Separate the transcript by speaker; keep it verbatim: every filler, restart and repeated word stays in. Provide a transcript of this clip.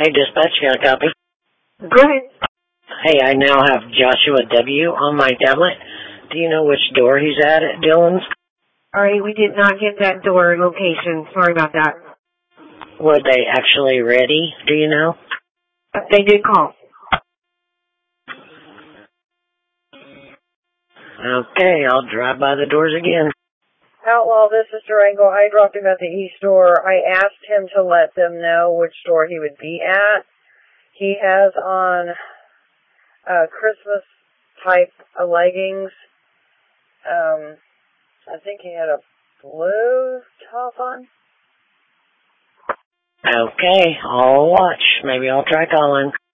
Speaker 1: Hey, dispatch, got a copy?
Speaker 2: Go ahead.
Speaker 1: Hey, I now have Joshua W. on my tablet. Do you know which door he's at at Dillon's?
Speaker 2: All right, we did not get that door location. Sorry about that.
Speaker 1: Were they actually ready? Do you know?
Speaker 2: They did call.
Speaker 1: Okay, I'll drive by the doors again.
Speaker 3: Outlaw, this is Durango. I dropped him at the East door. I asked him to let them know which store he would be at. He has on uh, Christmas type uh, leggings. Um, I think he had a blue top on.
Speaker 1: Okay, I'll watch. Maybe I'll try calling.